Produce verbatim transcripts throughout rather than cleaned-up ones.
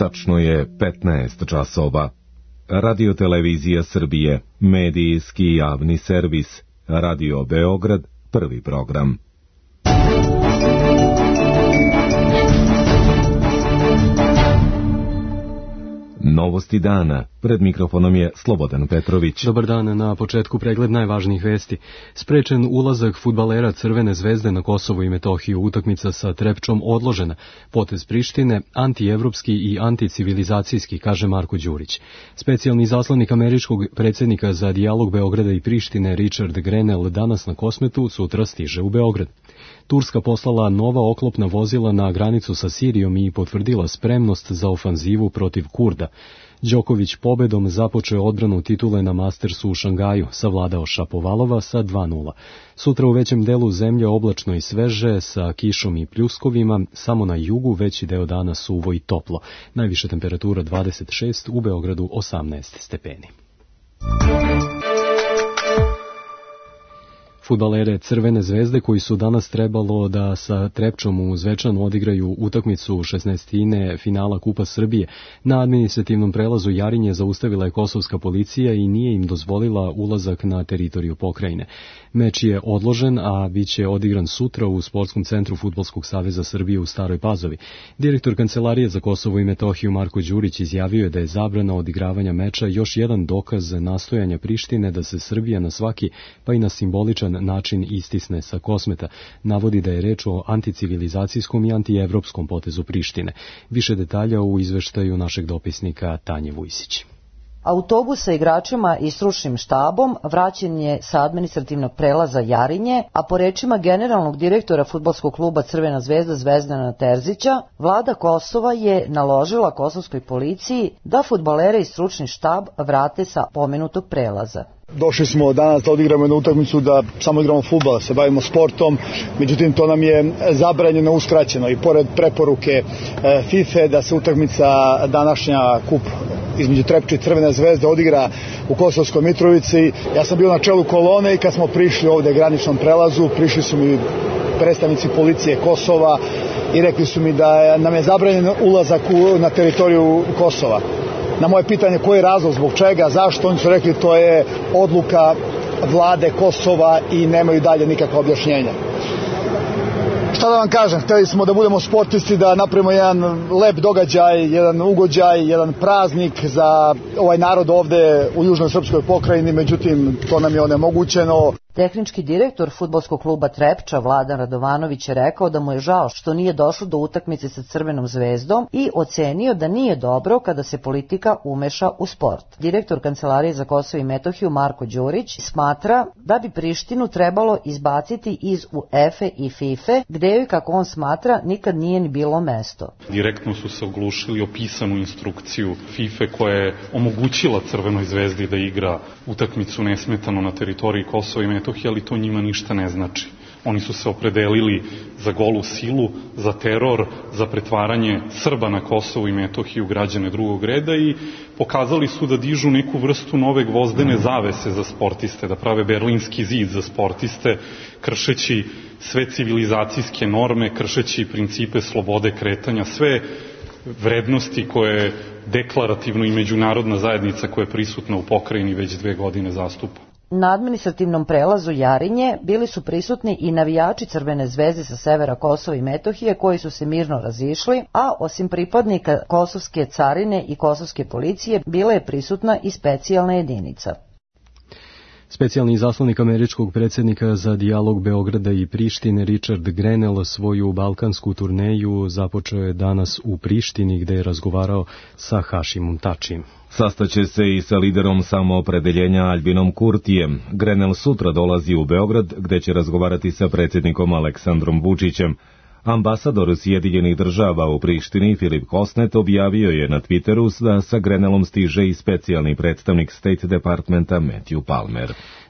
Tačno je petnaest časova. Radio-televizija Srbije, medijski javni servis, Radio Beograd, prvi program. Novosti dana. Pred mikrofonom je Slobodan Petrović. Dobar dan, na početku pregled najvažnijih vesti. Sprečen ulazak fudbalera Crvene zvezde na Kosovo i Metohiju, utakmica sa Trepčom odložena. Potez Prištine, antievropski i anticivilizacijski, kaže Marko Đurić. Specijalni zaslanik američkog predsjednika za dijalog Beograda i Prištine Richard Grenell danas na Kosmetu, sutra stiže u Beograd. Turska poslala nova oklopna vozila na granicu sa Sirijom i potvrdila spremnost za ofanzivu protiv Kurda. Đoković pobedom započeo odbranu titule na Mastersu u Šangaju, savladao Šapovalova sa dva nula. Sutra u većem delu zemlje oblačno i sveže, sa kišom i pljuskovima, samo na jugu veći deo dana suvo i toplo. Najviša temperatura dvadeset šest, u Beogradu osamnaest stepeni. Fudbalere Crvene zvezde koji su danas trebalo da sa Trepčom u Zvečanu odigraju utakmicu šesnaestine finala Kupa Srbije, na administrativnom prelazu Jarinje zaustavila je kosovska policija i nije im dozvolila ulazak na teritoriju pokrajine. Meč je odložen, a bit će odigran sutra u Sportskom centru Fudbalskog saveza Srbije u Staroj Pazovi. Direktor Kancelarije za Kosovo i Metohiju Marko Đurić izjavio je da je zabrana odigravanja meča još jedan dokaz nastojanja Prištine da se Srbija na svaki, pa i na simboličan način istisne sa Kosmeta. Navodi da je reč o anticivilizacijskom i antievropskom potezu Prištine. Više detalja u izveštaju našeg dopisnika Tanje Vujsić. Autobus sa igračima i stručnim štabom vraćen je sa administrativnog prelaza Jarinje, a po rečima generalnog direktora fudbalskog kluba Crvena zvezda Zvezdana Terzića, vlada Kosova je naložila kosovskoj policiji da fudbalere i stručni štab vrate sa pomenutog prelaza. Došli smo danas da odigramo jednu utakmicu, da samo igramo fudbal, se bavimo sportom, međutim to nam je zabranjeno, uskraćeno i pored preporuke FIFA da se utakmica današnja kup između Trepče i Crvene zvezde odigra u Kosovskoj Mitrovici. Ja sam bio na čelu kolone i kad smo prišli ovde graničnom prelazu, prišli su mi predstavnici policije Kosova i rekli su mi da nam je zabranjen ulazak na teritoriju Kosova. Na moje pitanje koji je razlog, zbog čega, zašto, oni su rekli to je odluka vlade Kosova i nemaju dalje nikakva objašnjenja. Šta da vam kažem, hteli smo da budemo sportisti, da napravimo jedan lep događaj, jedan ugođaj, jedan praznik za ovaj narod ovde u južnoj srpskoj pokrajini, međutim to nam je onemogućeno. Tehnički direktor fudbalskog kluba Trepča Vladan Radovanović je rekao da mu je žao što nije došlo do utakmice sa Crvenom zvezdom i ocenio da nije dobro kada se politika umeša u sport. Direktor Kancelarije za Kosovo i Metohiju Marko Đurić smatra da bi Prištinu trebalo izbaciti iz UEFA i FIFA, gde joj, kako on smatra, nikad nije ni bilo mesto. Direktno su se oglušili o pisanu instrukciju FIFA koja je omogućila Crvenoj zvezdi da igra utakmicu nesmetano na teritoriji Kosova i Metohije, ali to njima ništa ne znači. Oni su se opredelili za golu silu, za teror, za pretvaranje Srba na Kosovu i Metohiju građane drugog reda i pokazali su da dižu neku vrstu nove gvozdene zavese za sportiste, da prave berlinski zid za sportiste, kršeći sve civilizacijske norme, kršeći principe slobode kretanja, sve vrednosti koje deklarativno i međunarodna zajednica koja je prisutna u pokrajini već dve godine zastupa. Na administrativnom prelazu Jarinje bili su prisutni i navijači Crvene zvezde sa severa Kosova i Metohije koji su se mirno razišli, a osim pripadnika kosovske carine i kosovske policije bila je prisutna i specijalna jedinica. Specijalni zaslanik američkog predsjednika za dijalog Beograda i Prištine Richard Grenell svoju balkansku turneju započeo je danas u Prištini gde je razgovarao sa Hašimom Tačijem. Sastaće se i sa liderom samoopredeljenja Albinom Kurtijem. Grenell sutra dolazi u Beograd gde će razgovarati sa predsjednikom Aleksandrom Vučićem. Ambasador Sjedinjenih država u Prištini Filip Kosnet objavio je na Twitteru da sa Grenellom stiže i specijalni predstavnik State Departmenta Matthew Palmer.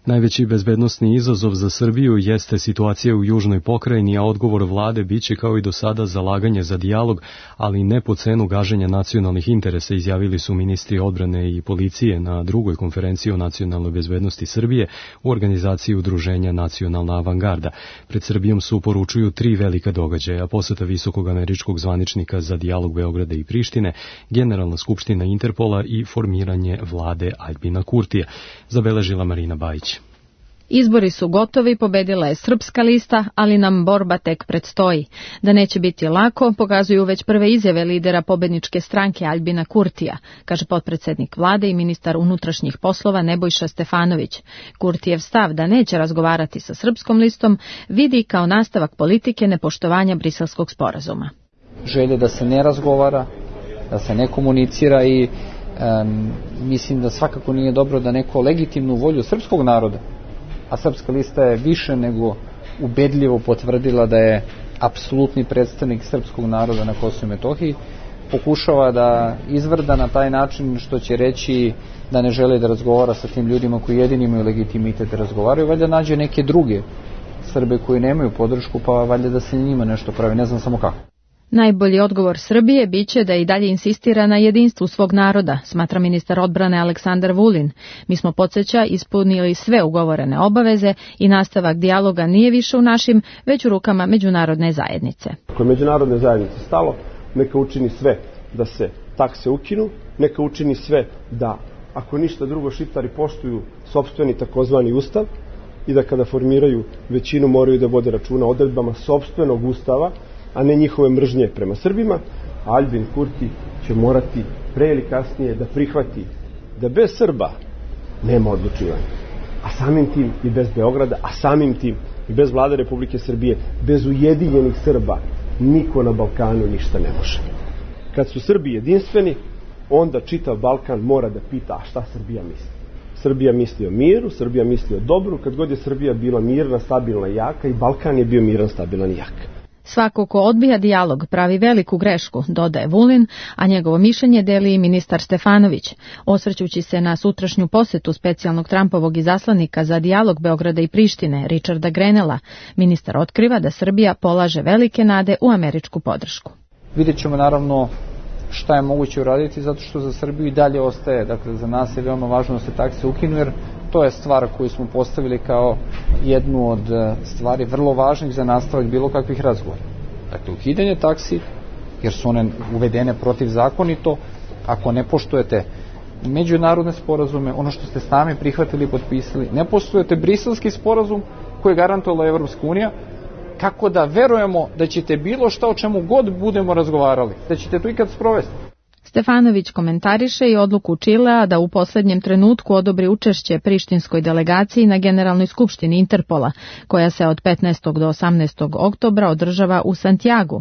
Najveći bezbednosni izazov za Srbiju jeste situacija u južnoj pokrajini, a odgovor vlade biće kao i do sada zalaganje za dijalog, ali ne po cenu gaženja nacionalnih interesa, izjavili su ministri odbrane i policije na drugoj konferenciji o nacionalnoj bezbednosti Srbije u organizaciji Udruženja Nacionalna avangarda. Pred Srbijom su poručuju tri velika događaja: poseta visokog američkog zvaničnika za dijalog Beograda i Prištine, Generalna skupština Interpola i formiranje vlade Aljbina Kurtija, zabeležila Marina Bajić. Izbori su gotovi, pobedila je Srpska lista, ali nam borba tek predstoji. Da neće biti lako, pokazuju već prve izjave lidera pobedničke stranke Aljbina Kurtija, kaže potpredsednik vlade i ministar unutrašnjih poslova Nebojša Stefanović. Kurtijev stav da neće razgovarati sa Srpskom listom vidi kao nastavak politike nepoštovanja Briselskog sporazuma. Želje da se ne razgovara, da se ne komunicira i um, mislim da svakako nije dobro da neko legitimnu volju srpskog naroda, a Srpska lista je više nego ubedljivo potvrdila da je apsolutni predstavnik srpskog naroda na Kosovu i Metohiji, pokušava da izvrda na taj način što će reći da ne žele da razgovara sa tim ljudima koji jedini imaju legitimitet da razgovaraju, valjda nađe neke druge Srbe koji nemaju podršku, pa valjda da se njima nešto pravi, ne znam samo kako. Najbolji odgovor Srbije biće da i dalje insistira na jedinstvu svog naroda, smatra ministar odbrane Aleksandar Vulin. Mi smo, podsjeća, ispunili sve ugovorene obaveze i nastavak dijaloga nije više u našim, već u rukama međunarodne zajednice. Ako je međunarodne zajednice stalo, neka učini sve da se takse ukinu, neka učini sve da, ako ništa drugo, Šiptari poštuju sopstveni takozvani ustav i da kada formiraju većinu moraju da vode računa o odredbama sopstvenog ustava, a ne njihove mržnje prema Srbima. Aljbin Kurti će morati pre ili kasnije da prihvati da bez Srba nema odlučivanja, a samim tim i bez Beograda, a samim tim i bez vlade Republike Srbije, bez ujedinjenih Srba niko na Balkanu ništa ne može. Kad su Srbi jedinstveni, onda čitav Balkan mora da pita: a šta Srbija misli? Srbija misli o miru, Srbija misli o dobru. Kad god je Srbija bila mirna, stabilna i jaka, i Balkan je bio miran, stabilan i jak. Svako ko odbija dijalog pravi veliku grešku, dodaje Vulin, a njegovo mišljenje deli i ministar Stefanović. Osvrćući se na sutrašnju posetu specijalnog Trumpovog izaslanika za dijalog Beograda i Prištine, Richarda Grenella, ministar otkriva da Srbija polaže velike nade u američku podršku. Vidjet ćemo naravno šta je moguće uraditi, zato što za Srbiju i dalje ostaje, dakle za nas je veoma važno da se takse ukinu, jer to je stvar koju smo postavili kao jednu od stvari vrlo važnih za nastavak bilo kakvih razgovora. Dakle, ukidanje taksi, jer su one uvedene protivzakonito, ako ne poštujete međunarodne sporazume, ono što ste sami prihvatili i potpisali, ne poštujete Briselski sporazum koji je garantovala Evropska unija, kako da verujemo da ćete bilo šta o čemu god budemo razgovarali, da ćete to ikad sprovesti. Stefanović komentariše i odluku Čilea da u poslednjem trenutku odobri učešće prištinskoj delegaciji na Generalnoj skupštini Interpola, koja se od petnaestog do osamnaestog oktobra održava u Santiagu.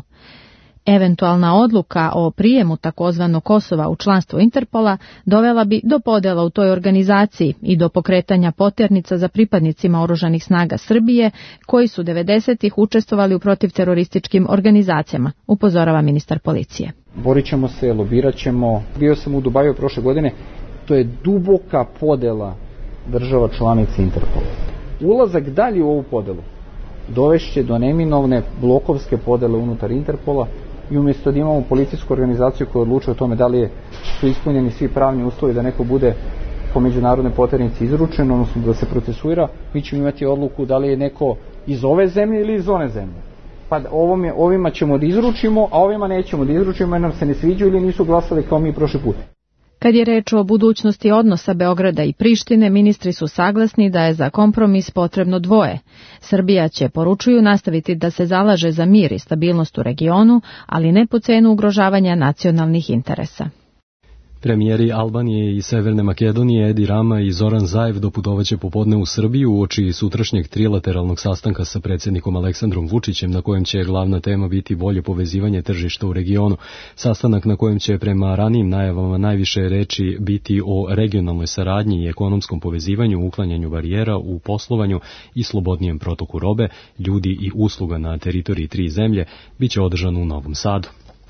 Eventualna odluka o prijemu takozvanog Kosova u članstvo Interpola dovela bi do podela u toj organizaciji i do pokretanja poternica za pripadnicima oružanih snaga Srbije, koji su devedesetih učestvovali u protivterorističkim organizacijama, upozorava ministar policije. Borit ćemo se, lobirat ćemo. Bio sam u Dubaju prošle godine, to je duboka podela država članica Interpola. Ulazak dalje u ovu podelu dovešće do neminovne blokovske podele unutar Interpola i umjesto da imamo policijsku organizaciju koja odlučuje o tome da li je, su ispunjeni svi pravni uslovi da neko bude po međunarodnoj poternici izručen, odnosno da se procesuira, mi ćemo imati odluku da li je neko iz ove zemlje ili iz one zemlje. Pa ovom je, ovima ćemo da izručimo, a ovima nećemo da izručimo jer nam se ne sviđaju ili nisu glasali kao mi prošli put. Kad je reč o budućnosti odnosa Beograda i Prištine, ministri su saglasni da je za kompromis potrebno dvoje. Srbija će, poručuju, nastaviti da se zalaže za mir i stabilnost u regionu, ali ne po cenu ugrožavanja nacionalnih interesa. Premijeri Albanije i Severne Makedonije Edi Rama i Zoran Zaev doputovaće popodne u Srbiju uoči sutrašnjeg trilateralnog sastanka sa predsjednikom Aleksandrom Vučićem, na kojem će glavna tema biti bolje povezivanje tržišta u regionu. Sastanak na kojem će prema ranijim najavama najviše reči biti o regionalnoj saradnji i ekonomskom povezivanju, uklanjanju barijera u poslovanju i slobodnijem protoku robe, ljudi i usluga na teritoriji tri zemlje, biće održan u Novom Sadu.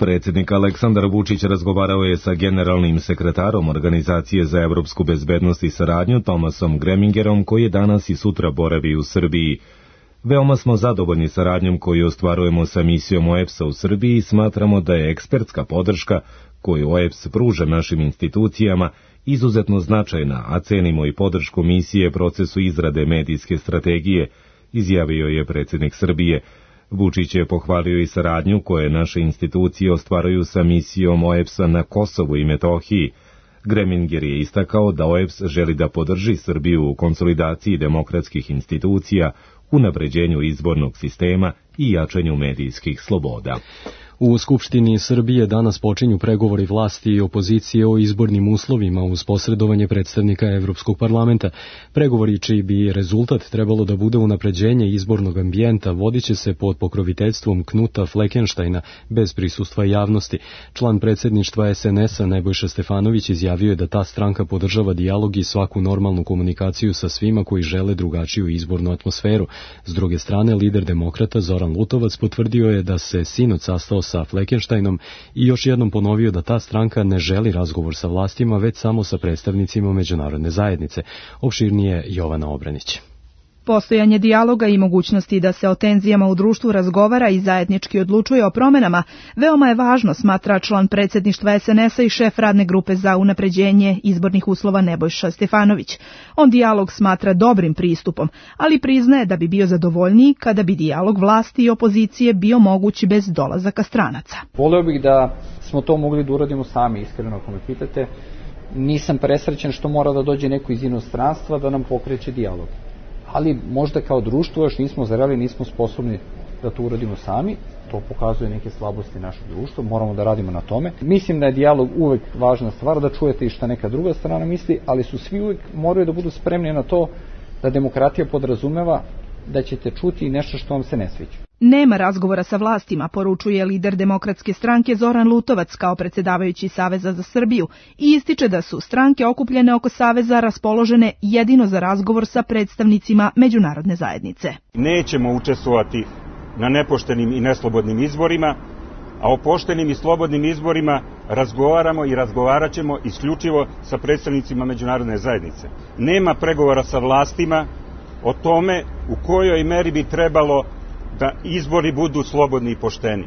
Predsjednik Aleksandar Vučić razgovarao je sa generalnim sekretarom Organizacije za evropsku bezbednost i saradnju Tomasom Gremingerom, koji je danas i sutra boravi u Srbiji. Veoma smo zadovoljni saradnjom koju ostvarujemo sa misijom O E B S-a u Srbiji i smatramo da je ekspertska podrška koju O E B S pruža našim institucijama izuzetno značajna, a cenimo i podršku misije procesu izrade medijske strategije, izjavio je predsjednik Srbije. Vučić je pohvalio i saradnju koje naše institucije ostvaruju sa misijom O E B S-a na Kosovu i Metohiji. Greminger je istakao da O E B S želi da podrži Srbiju u konsolidaciji demokratskih institucija, unapređenju izbornog sistema i jačanju medijskih sloboda. U Skupštini Srbije danas počinju pregovori vlasti i opozicije o izbornim uslovima uz posredovanje predstavnika Evropskog parlamenta. Pregovori čiji bi rezultat trebalo da bude unapređenje izbornog ambijenta vodit će se pod pokroviteljstvom Knuta Fleckensteina bez prisustva javnosti. Član predsjedništva S N S-a Nebojša Stefanović izjavio je da ta stranka podržava dijalog i svaku normalnu komunikaciju sa svima koji žele drugačiju izbornu atmosferu. S druge strane, lider demokrata Zoran Lutovac potvrdio je da se sinoć sastao sa Fleckensteinom i još jednom ponovio da ta stranka ne želi razgovor sa vlastima, već samo sa predstavnicima međunarodne zajednice. Opširnije Jovana Obranić. Postojanje dijaloga i mogućnosti da se o tenzijama u društvu razgovara i zajednički odlučuje o promenama veoma je važno, smatra član predsjedništva S N S-a i šef radne grupe za unapređenje izbornih uslova Nebojša Stefanović. On dijalog smatra dobrim pristupom, ali priznaje da bi bio zadovoljniji kada bi dijalog vlasti i opozicije bio moguć bez dolazaka stranaca. Voleo bih da smo to mogli da uradimo sami, iskreno ako me pitate. Nisam presrećen što mora da dođe neko iz inostranstva da nam pokreće dijalog. Ali možda kao društvo još nismo zreli, nismo sposobni da to uradimo sami. To pokazuje neke slabosti našeg društva, moramo da radimo na tome. Mislim da je dijalog uvek važna stvar, da čujete i šta neka druga strana misli, ali su svi uvek moraju da budu spremni na to da demokratija podrazumeva da ćete čuti nešto što vam se ne sviđa. Nema razgovora sa vlastima, poručuje lider Demokratske stranke Zoran Lutovac kao predsjedavajući Saveza za Srbiju i ističe da su stranke okupljene oko Saveza raspoložene jedino za razgovor sa predstavnicima međunarodne zajednice. Nećemo učestvovati na nepoštenim i neslobodnim izborima, a o poštenim i slobodnim izborima razgovaramo i razgovarat ćemo isključivo sa predstavnicima međunarodne zajednice. Nema pregovora sa vlastima o tome u kojoj meri bi trebalo da izbori budu slobodni i pošteni.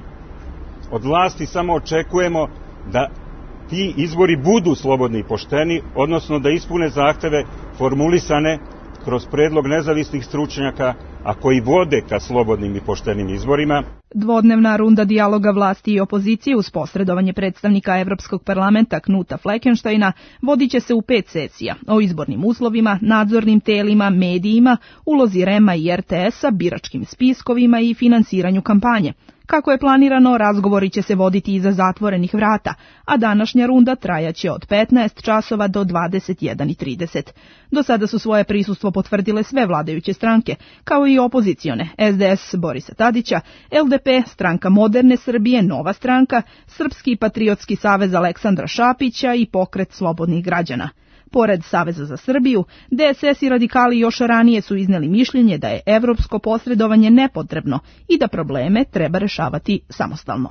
Od vlasti samo očekujemo da ti izbori budu slobodni i pošteni, odnosno da ispune zahteve formulisane kroz predlog nezavisnih stručnjaka, a koji vode ka slobodnim i poštenim izborima. Dvodnevna runda dijaloga vlasti i opozicije uz posredovanje predstavnika Evropskog parlamenta Knuta Fleckensteina vodit će se u pet sesija o izbornim uslovima, nadzornim telima, medijima, ulozi R E M-a i R T S-a, biračkim spiskovima i finansiranju kampanje. Kako je planirano, razgovori će se voditi iza zatvorenih vrata, a današnja runda trajaće od petnaest časova do dvadeset jedan i trideset. Do sada su svoje prisustvo potvrdile sve vladajuće stranke, kao i opozicione, S D S Borisa Tadića, L D P, Stranka moderne Srbije, Nova stranka, Srpski patriotski savez Aleksandra Šapića i Pokret slobodnih građana. Pored Saveza za Srbiju, D S S i radikali još ranije su izneli mišljenje da je evropsko posredovanje nepotrebno i da probleme treba rešavati samostalno.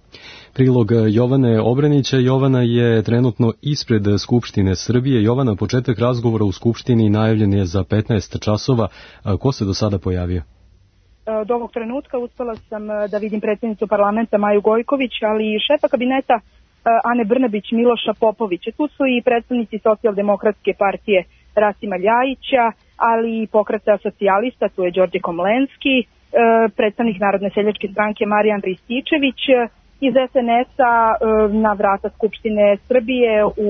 Prilog Jovane Obranića. Jovana je trenutno ispred Skupštine Srbije. Jovana, početak razgovora u Skupštini najavljen je za petnaest časova. Ko se do sada pojavio? Od ovog trenutka uspela sam da vidim predsjednicu parlamenta Maju Gojković, ali i šefa kabineta Ane Brnabić Miloša Popovića. Tu su i predstavnici Socijaldemokratske partije Rasima Ljajića, ali i Pokreta socijalista, tu je Đorđe Komlenski, predstavnik Narodne seljačke stranke Marijan Rističević, iz S N S-a na vrata Skupštine Srbije u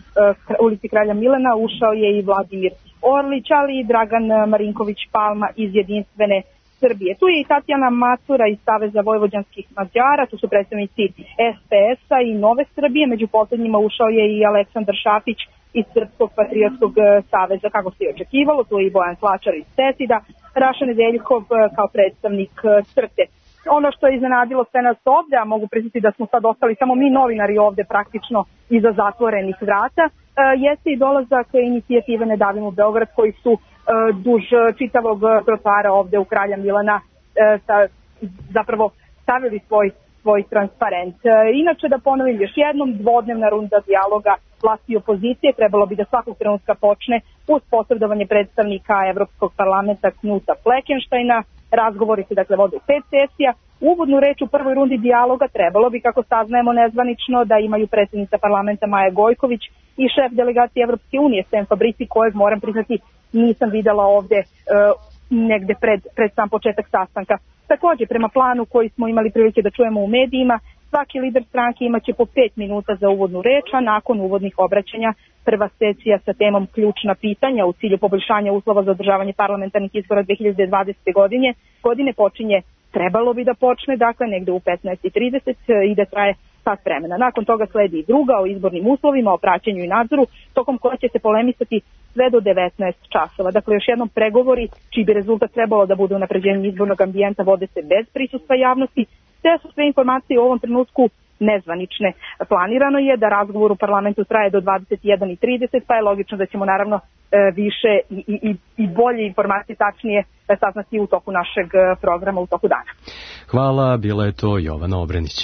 ulici Kralja Milana ušao je i Vladimir Orlić, ali i Dragan Marinković Palma iz Jedinstvene Srbije. Tu je i Tatjana Macura iz Saveza vojvođanskih Mađara, tu su predstavnici S P S-a i Nove Srbije, među poslednjima ušao je i Aleksandar Šapić iz Srpskog patriotskog saveza, kako se i očekivalo, tu je i Bojan Tlačar iz Cesida, Raša Nedeljkov kao predstavnik Crte. Ono što je iznenadilo sve nas ovde, a mogu priznati da smo sad ostali samo mi novinari ovde praktično iza zatvorenih vrata, jeste i dolazak inicijative Ne davimo Beograd, koji su duž čitavog trotoara ovde u Kralja Milana zapravo stavili svoj svoj transparent. Inače, da ponovim još jednom, dvodnevna runda dijaloga vlasti i opozicije trebalo bi da svakog trenutka počne uz posredovanje predstavnika Evropskog parlamenta Knuta Fleckensteina. Razgovori se dakle vode u pet sesija. Uvodnu reč u prvoj rundi dijaloga trebalo bi, kako saznajemo nezvanično, da imaju predsjednica parlamenta Maja Gojković i šef delegacije Evropske unije Sam Fabrici, kojeg, moram priznati, nisam videla ovde e, negde pred, pred sam početak sastanka. Takođe, prema planu koji smo imali prilike da čujemo u medijima, svaki lider stranke imaće po pet minuta za uvodnu reč, a nakon uvodnih obraćanja prva sesija sa temom ključna pitanja u cilju poboljšanja uslova za održavanje parlamentarnih izbora dve hiljade dvadesete. godine, godine počinje, trebalo bi da počne, dakle negde u petnaest i trideset i da traje sat vremena. Nakon toga sledi i druga o izbornim uslovima, o praćenju i nadzoru, tokom koja će se polemisati sve do devetnaest časova. Dakle, još jednom, pregovori, čiji bi rezultat trebalo da bude unapređenje izbornog ambijenta, vode se bez prisustva javnosti. Te su sve informacije u ovom trenutku nezvanične. Planirano je da razgovor u parlamentu traje do dvadeset jedan i trideset, pa je logično da ćemo naravno više i, i, i bolje informacije, tačnije, saznati u toku našeg programa, u toku dana. Hvala, bila je to Jovana Obrenić.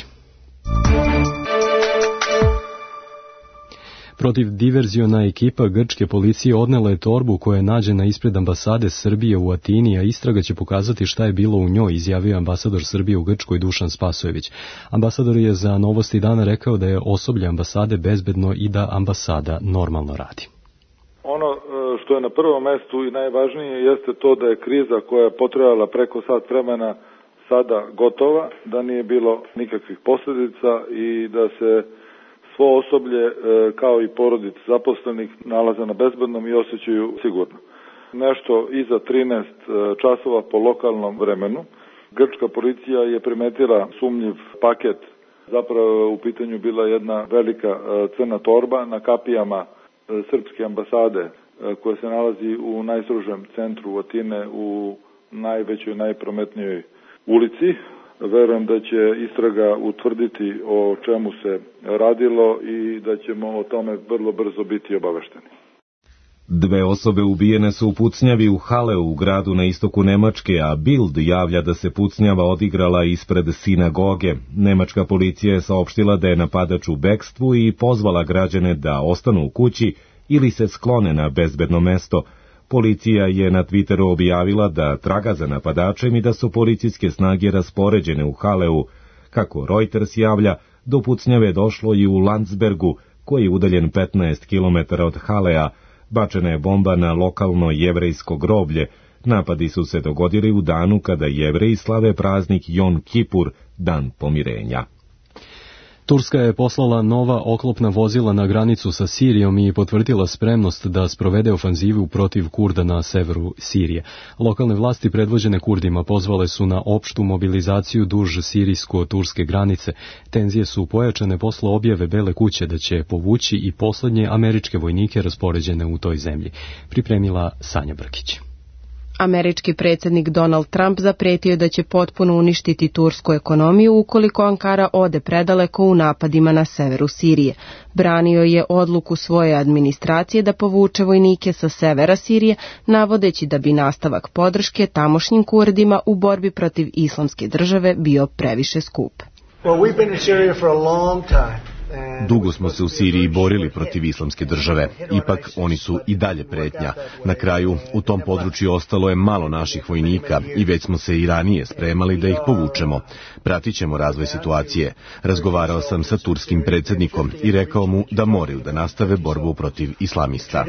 Protiv diverziona ekipa grčke policije odnela je torbu koja je nađena ispred ambasade Srbije u Atini, a istraga će pokazati šta je bilo u njoj, izjavio ambasador Srbije u Grčkoj Dušan Spasojević. Ambasador je za Novosti dana rekao da je osoblje ambasade bezbedno i da ambasada normalno radi. Ono što je na prvom mestu i najvažnije jeste to da je kriza koja je potrajala preko sat vremena sada gotova, da nije bilo nikakvih posljedica i da se svo osoblje kao i porodice zaposlenih nalaze na bezbednom i osjećaju sigurno. Nešto iza trinaest časova po lokalnom vremenu grčka policija je primetila sumnjiv paket, zapravo u pitanju bila jedna velika crna torba na kapijama srpske ambasade koja se nalazi u najstrožem centru Atine, u najvećoj, najprometnijoj ulici. Verujem da će istraga utvrditi o čemu se radilo i da ćemo o tome vrlo brzo biti obavešteni. Dve osobe ubijene su u pucnjavi u Haleu, u gradu na istoku Nemačke, a Bild javlja da se pucnjava odigrala ispred sinagoge. Nemačka policija je saopštila da je napadač u bekstvu i pozvala građane da ostanu u kući ili se sklone na bezbedno mesto. Policija je na Twitteru objavila da traga za napadačem i da su policijske snage raspoređene u Haleu. Kako Reuters javlja, do pucnjave došlo i u Landsbergu, koji je udaljen petnaest kilometara od Halea. Bačena je bomba na lokalno jevrejsko groblje. Napadi su se dogodili u danu kada Jevreji slave praznik Jom Kipur, dan pomirenja. Turska je poslala nova oklopna vozila na granicu sa Sirijom i potvrdila spremnost da sprovede ofanzivu protiv Kurda na severu Sirije. Lokalne vlasti predvođene Kurdima pozvale su na opštu mobilizaciju duž sirijsko-turske granice. Tenzije su pojačane posle objave Bele kuće da će povući i poslednje američke vojnike raspoređene u toj zemlji. Pripremila Sanja Brkić. Američki predsjednik Donald Trump zapretio da će potpuno uništiti tursku ekonomiju ukoliko Ankara ode predaleko u napadima na severu Sirije. Branio je odluku svoje administracije da povuče vojnike sa severa Sirije, navodeći da bi nastavak podrške tamošnjim Kurdima u borbi protiv islamske države bio previše skup. Well, we've been in Syria for a long time. Dugo smo se u Siriji borili protiv islamske države, ipak oni su i dalje pretnja. Na kraju, u tom području ostalo je malo naših vojnika i već smo se i ranije spremali da ih povučemo. Pratit ćemo razvoj situacije. Razgovarao sam sa turskim predsjednikom i rekao mu da moraju da nastave borbu protiv islamista.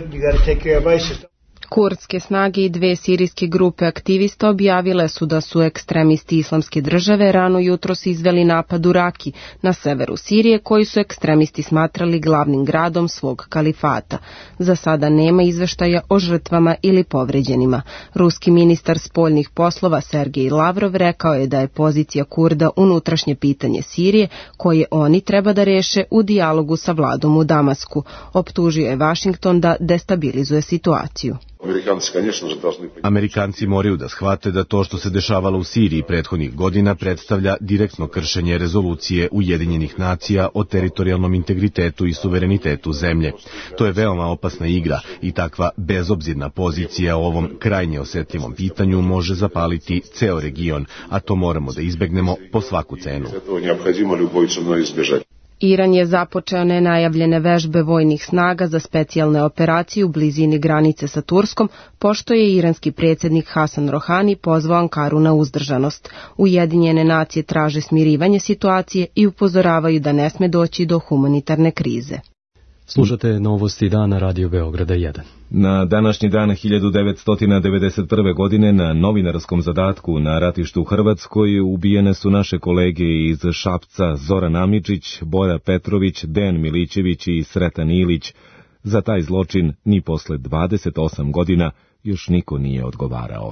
Kurdske snage i dve sirijske grupe aktivista objavile su da su ekstremisti islamske države rano jutros izveli napad u Raki na severu Sirije, koji su ekstremisti smatrali glavnim gradom svog kalifata. Za sada nema izveštaja o žrtvama ili povređenima. Ruski ministar spoljnih poslova Sergej Lavrov rekao je da je pozicija Kurda unutrašnje pitanje Sirije, koje oni treba da reše u dijalogu sa vladom u Damasku. Optužio je Vašington da destabilizuje situaciju. Amerikanci moraju da shvate da to što se dešavalo u Siriji prethodnih godina predstavlja direktno kršenje rezolucije Ujedinjenih nacija o teritorijalnom integritetu i suverenitetu zemlje. To je veoma opasna igra i takva bezobzirna pozicija o ovom krajnje osetljivom pitanju može zapaliti ceo region, a to moramo da izbegnemo po svaku cenu. Iran je započeo nenajavljene vežbe vojnih snaga za specijalne operacije u blizini granice sa Turskom, pošto je iranski predsjednik Hasan Rohani pozvao Ankaru na uzdržanost. Ujedinjene nacije traže smirivanje situacije i upozoravaju da ne sme doći do humanitarne krize. Slušate novosti dana Radio Beograda jedan. Na današnji dan hiljadu devetsto devedeset prve. godine na novinarskom zadatku na ratištu u Hrvatskoj ubijene su naše kolege iz Šapca Zoran Amidžić, Bora Petrović, Dejan Milićević i Sretan Ilić. Za taj zločin ni posle dvadeset osam godina još niko nije odgovarao.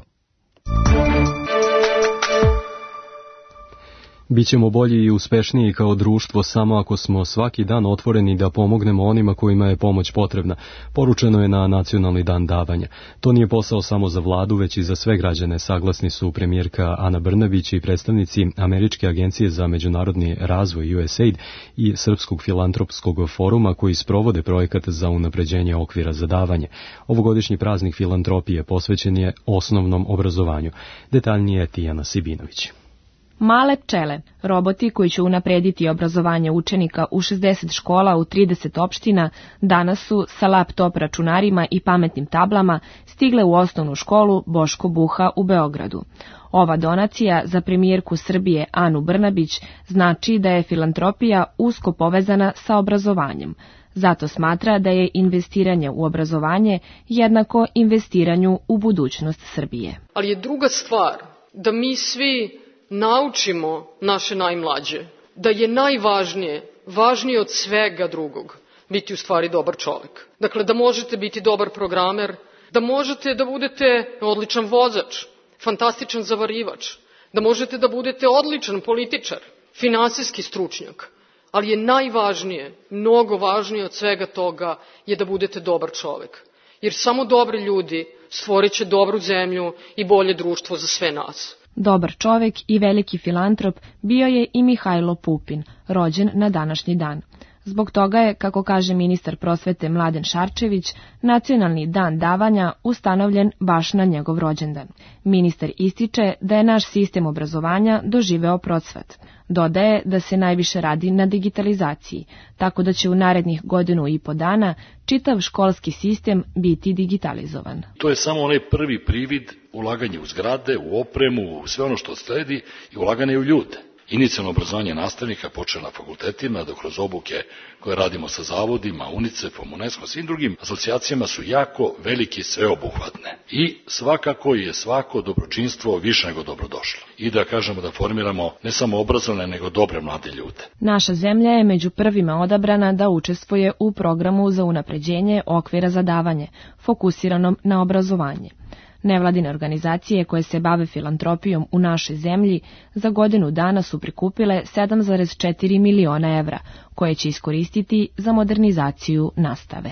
Bićemo bolji i uspešniji kao društvo samo ako smo svaki dan otvoreni da pomognemo onima kojima je pomoć potrebna, poručeno je na Nacionalni dan davanja. To nije posao samo za vladu, već i za sve građane, saglasni su premijerka Ana Brnabić i predstavnici Američke agencije za međunarodni razvoj U S A I D i Srpskog filantropskog foruma koji sprovode projekat za unapređenje okvira za davanje. Ovogodišnji praznik filantropije posvećen je osnovnom obrazovanju. Detaljnije Tijana Sibinović. Male pčele, roboti koji će unaprediti obrazovanje učenika u šezdeset škola u trideset opština, danas su sa laptop računarima i pametnim tablama stigle u osnovnu školu Boško Buha u Beogradu. Ova donacija za premijerku Srbije Anu Brnabić znači da je filantropija usko povezana sa obrazovanjem. Zato smatra da je investiranje u obrazovanje jednako investiranju u budućnost Srbije. Ali je druga stvar da mi svi naučimo naše najmlađe da je najvažnije, važnije od svega drugog, biti u stvari dobar čovjek. Dakle, da možete biti dobar programer, da možete da budete odličan vozač, fantastičan zavarivač, da možete da budete odličan političar, finansijski stručnjak, ali je najvažnije, mnogo važnije od svega toga je da budete dobar čovjek. Jer samo dobri ljudi stvorit će dobru zemlju i bolje društvo za sve nas. Dobar čovjek i veliki filantrop bio je i Mihajlo Pupin, rođen na današnji dan. Zbog toga je, kako kaže ministar prosvete Mladen Šarčević, Nacionalni dan davanja ustanovljen baš na njegov rođendan. Ministar ističe da je naš sistem obrazovanja doživeo procvat. Dodaje da se najviše radi na digitalizaciji, tako da će u narednih godinu i po dana čitav školski sistem biti digitalizovan. To je samo onaj prvi privid ulaganje u zgrade, u opremu, u sve ono što sledi i ulaganje u ljude. Inicijalno obrazovanje nastavnika počeo na fakultetima, da kroz obuke koje radimo sa zavodima, UNICEF-om, UNESCO, svim drugim asocijacijama su jako veliki i sveobuhvatne. I svakako je svako dobročinstvo više nego dobrodošlo. I da kažemo da formiramo ne samo obrazovane, nego dobre mlade ljude. Naša zemlja je među prvima odabrana da učestvuje u programu za unapređenje okvira za davanje, fokusiranom na obrazovanje. Nevladine organizacije koje se bave filantropijom u našoj zemlji za godinu dana su prikupile sedam zarez četiri miliona evra, koje će iskoristiti za modernizaciju nastave.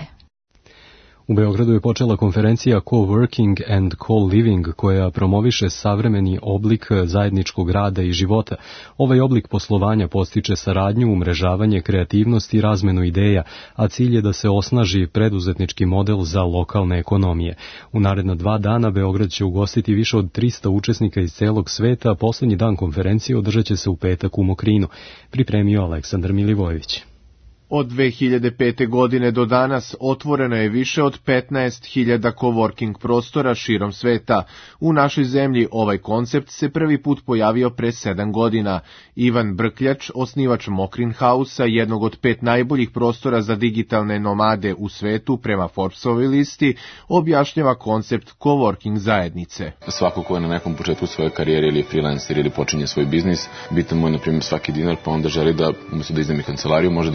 U Beogradu je počela konferencija Co-working and Co-living koja promoviše savremeni oblik zajedničkog rada i života. Ovaj oblik poslovanja postiče saradnju, umrežavanje, kreativnost i razmenu ideja, a cilj je da se osnaži preduzetnički model za lokalne ekonomije. U naredna dva dana Beograd će ugostiti više od trista učesnika iz celog sveta, a poslednji dan konferencije održat će se u petak u Mokrinu, pripremio Aleksandar Milivojević. Od dve hiljade pete. godine do danas otvoreno je više od petnaest hiljada coworking prostora širom sveta. U našoj zemlji ovaj koncept se prvi put pojavio pre sedam godina. Ivan Brkljač, osnivač Mokrin House-a, jednog od pet najboljih prostora za digitalne nomade u svetu prema Forbesovoj listi, objašnjava koncept coworking zajednice. Svako ko je na nekom početku svoje karijere ili freelancer ili počinje svoj biznis, bitan mu je, na primjer, svaki dinar, pa onda želi da, umjesto da iznajmi kancelariju, može da iznajmi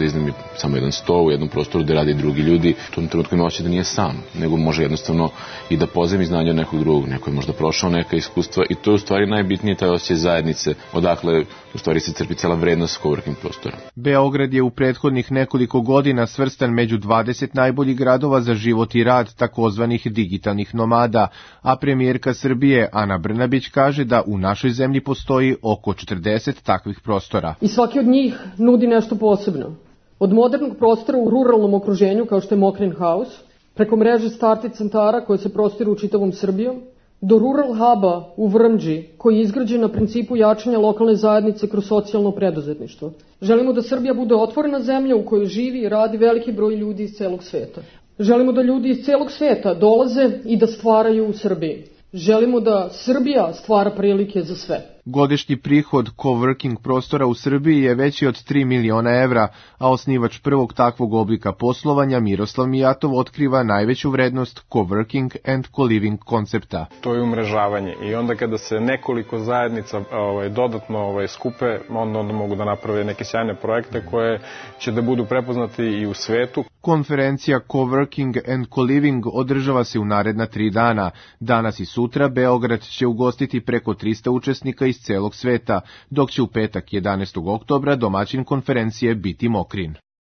samo jedan sto u jednom prostoru gde radi drugi ljudi, u tom trenutku ima osjećaj da nije sam, nego može jednostavno i da pozemi znanje od nekog drugog, neko je možda prošao neka iskustva i to je u stvari najbitnije, taj osjećaj zajednice, odakle u stvari se crpi cela vrednost coworking prostora. Beograd je u prethodnih nekoliko godina svrstan među dvadeset najboljih gradova za život i rad takozvanih digitalnih nomada, a premijerka Srbije Ana Brnabić kaže da u našoj zemlji postoji oko četrdeset takvih prostora. I svaki od njih nudi nešto posebno. Od modernog prostora u ruralnom okruženju kao što je Mokrin House, preko mreže starti centara koje se prostiru u čitavom Srbijom, do Rural Huba u Vrmđi, koji je izgrađen na principu jačanja lokalne zajednice kroz socijalno preduzetništvo. Želimo da Srbija bude otvorena zemlja u kojoj živi i radi veliki broj ljudi iz celog sveta. Želimo da ljudi iz celog sveta dolaze i da stvaraju u Srbiji. Želimo da Srbija stvara prilike za sve. Godišnji prihod coworking prostora u Srbiji je veći od tri miliona evra, a osnivač prvog takvog oblika poslovanja Miroslav Mijatov otkriva najveću vrednost coworking and co-living koncepta. To je umrežavanje i onda kada se nekoliko zajednica ovaj, dodatno ovaj, skupe, onda, onda mogu da naprave neke sjajne projekte koje će da budu prepoznati i u svetu. Konferencija Coworking and Co-living održava se u naredna tri dana. Danas i sutra Beograd će ugostiti preko trista učesnika iz celog sveta, dok će u petak jedanaestog oktobra domaćin konferencije biti Mokrin.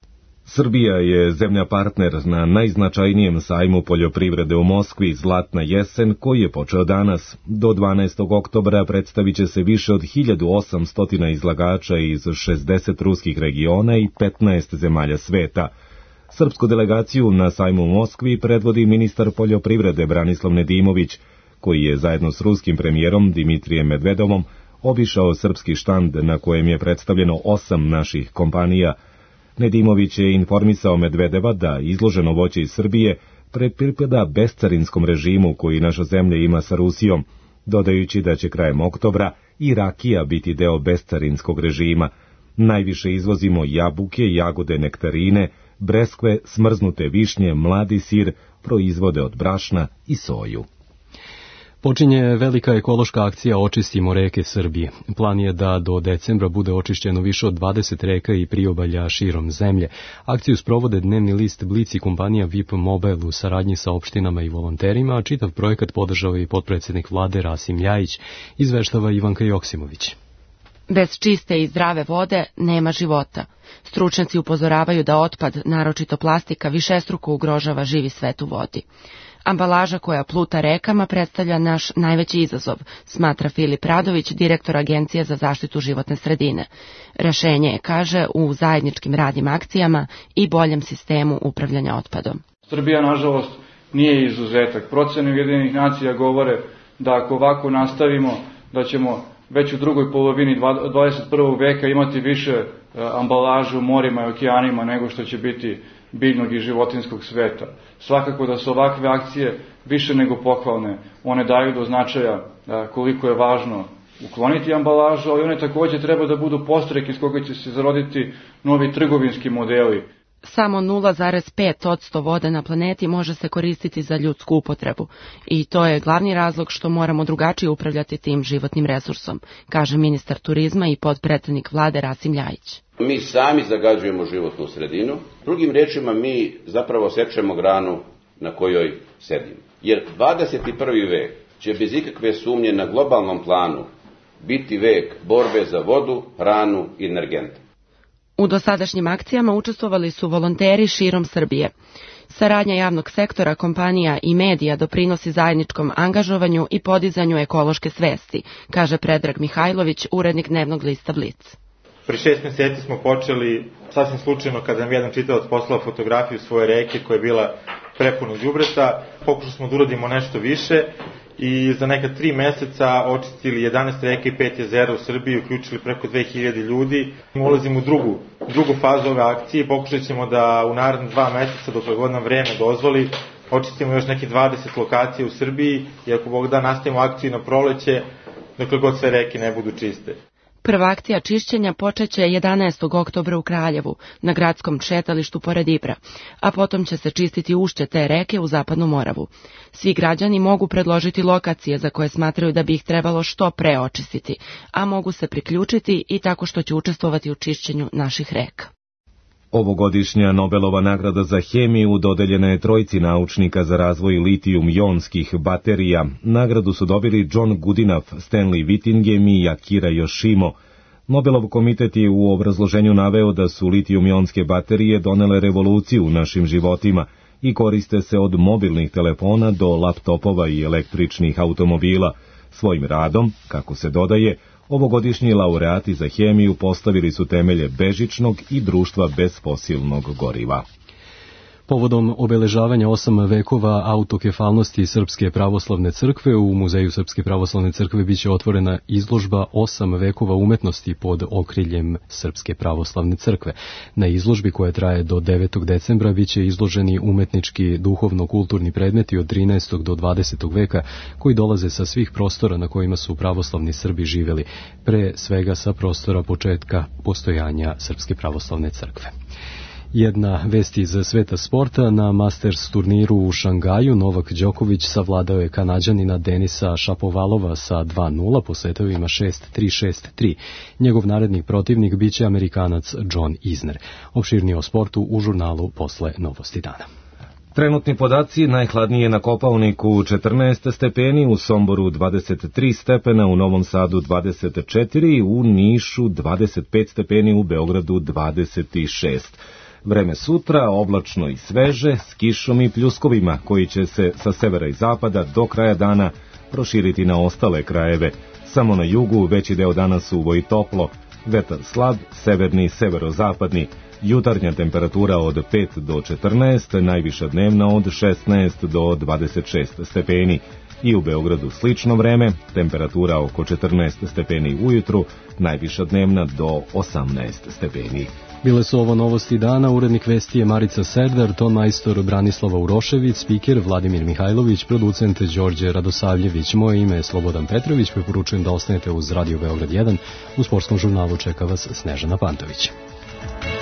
Srbija je zemlja partner na najznačajnijem sajmu poljoprivrede u Moskvi Zlatna jesen, koji je počeo danas. Do dvanaestog oktobra predstavit će se više od hiljadu osamsto izlagača iz šezdeset ruskih regiona i petnaest zemalja sveta. Srpsku delegaciju na sajmu u Moskvi predvodi ministar poljoprivrede Branislav Nedimović, koji je zajedno s ruskim premijerom Dimitrijem Medvedovom obišao srpski štand na kojem je predstavljeno osam naših kompanija. Nedimović je informisao Medvedeva da izloženo voće iz Srbije pripada bescarinskom režimu koji naša zemlja ima sa Rusijom, dodajući da će krajem oktobra i rakija biti deo bescarinskog režima. Najviše izvozimo jabuke, jagode, nektarine, breskve, smrznute višnje, mladi sir, proizvode od brašna i soju. Počinje velika ekološka akcija Očistimo reke Srbije. Plan je da do decembra bude očišćeno više od dvadeset reka i priobalja širom zemlje. Akciju sprovode dnevni list Blic i kompanija V I P Mobile u saradnji sa opštinama i volonterima, a čitav projekat podržava i potpredsednik vlade Rasim Ljajić, izveštava Ivanka Joksimović. Bez čiste i zdrave vode nema života. Stručnjaci upozoravaju da otpad, naročito plastika, višestruko ugrožava živi svet u vodi. Ambalaža koja pluta rekama predstavlja naš najveći izazov, smatra Filip Radović, direktor Agencije za zaštitu životne sredine. Rešenje je, kaže, u zajedničkim radnim akcijama i boljem sistemu upravljanja otpadom. Srbija, nažalost, nije izuzetak. Procene Ujedinjenih nacija govore da ako ovako nastavimo, da ćemo već u drugoj polovini dvadeset prvog veka imati više ambalaže u morima i okeanima nego što će biti biljnog i životinskog sveta. Svakako da su ovakve akcije više nego pohvalne. One daju do značaja koliko je važno ukloniti ambalažu, ali one takođe treba da budu postrek iz koga će se zaroditi novi trgovinski modeli. Samo nula zarez pet posto vode na planeti može se koristiti za ljudsku upotrebu i to je glavni razlog što moramo drugačije upravljati tim životnim resursom, kaže ministar turizma i potpredsednik vlade Rasim Ljajić. Mi sami zagađujemo životnu sredinu, drugim rečima mi zapravo sečemo granu na kojoj sedimo. Jer dvadeset prvi vek će bez ikakve sumnje na globalnom planu biti vek borbe za vodu, hranu i energente. U dosadašnjim akcijama učestvovali su volonteri širom Srbije. Saradnja javnog sektora, kompanija i medija doprinosi zajedničkom angažovanju i podizanju ekološke svesti, kaže Predrag Mihajlović, urednik dnevnog lista Blic. Pre šest meseci smo počeli, sasvim slučajno, kada nam jedan čitalac poslao fotografiju svoje reke koja je bila prepuna đubreta, pokušali smo da uradimo nešto više i za neka tri meseca očistili jedanaest reka i pet jezera u Srbiji, uključili preko dve hiljade ljudi. Ulazimo u drugu, drugu fazu ove akcije i pokušat ćemo da u naredne dva meseca, dok god nam vreme dozvoli, očistimo još neki dvadeset lokacija u Srbiji i ako Bog da nastavimo akciju na proleće, dokle god sve reke ne budu čiste. Prva akcija čišćenja počeće jedanaestog oktobra u Kraljevu, na gradskom šetalištu pored Ibra, a potom će se čistiti ušće te reke u Zapadnu Moravu. Svi građani mogu predložiti lokacije za koje smatraju da bi ih trebalo što pre očistiti, a mogu se priključiti i tako što će učestvovati u čišćenju naših reka. Ovogodišnja Nobelova nagrada za hemiju dodeljena je trojci naučnika za razvoj litijum-jonskih baterija. Nagradu su dobili John Goodenough, Stanley Whittingham i Akira Yoshimo. Nobelov komitet je u obrazloženju naveo da su litijum-jonske baterije donele revoluciju u našim životima i koriste se od mobilnih telefona do laptopova i električnih automobila. Svojim radom, kako se dodaje, ovogodišnji laureati za hemiju postavili su temelje bežičnog i društva bez fosilnog goriva. Povodom obeležavanja osam vekova autokefalnosti Srpske pravoslavne crkve u Muzeju Srpske pravoslavne crkve biće otvorena izložba osam vekova umetnosti pod okriljem Srpske pravoslavne crkve. Na izložbi koja traje do devetog decembra biće izloženi umetnički duhovno-kulturni predmeti od trinaestog do dvadesetog veka koji dolaze sa svih prostora na kojima su pravoslavni Srbi živeli, pre svega sa prostora početka postojanja Srpske pravoslavne crkve. Jedna vest iz sveta sporta: na Masters turniru u Šangaju Novak Đoković savladao je Kanađanina Denisa Šapovalova sa dva nula po setovima šest tri šest tri. Njegov naredni protivnik biće Amerikanac John Isner. Opširnije o sportu u žurnalu Posle novosti dana. Trenutni podaci: najhladnije na Kopaoniku četrnaest stepeni, u Somboru dvadeset tri stepena, u Novom Sadu dvadeset četiri, u Nišu dvadeset pet stepeni, u Beogradu dvadeset šest. Vreme sutra oblačno i sveže, s kišom i pljuskovima koji će se sa severa i zapada do kraja dana proširiti na ostale krajeve. Samo na jugu veći deo dana suvo i toplo, vetar slab, severni i severozapadni. Jutarnja temperatura od pet do četrnaest, najviša dnevna od šesnaest do dvadeset šest stepeni. I u Beogradu slično vreme, temperatura oko četrnaest stepeni ujutru, najviša dnevna do osamnaest stepeni. Bile su ovo novosti dana, urednik vesti je Marica Serdar, ton majstor Branislava Urošević, spiker Vladimir Mihajlović, producent Đorđe Radosavljević. Moje ime je Slobodan Petrović, preporučujem da ostanete uz Radio Beograd jedan. U sportskom žurnalu čeka vas Snežana Pantović.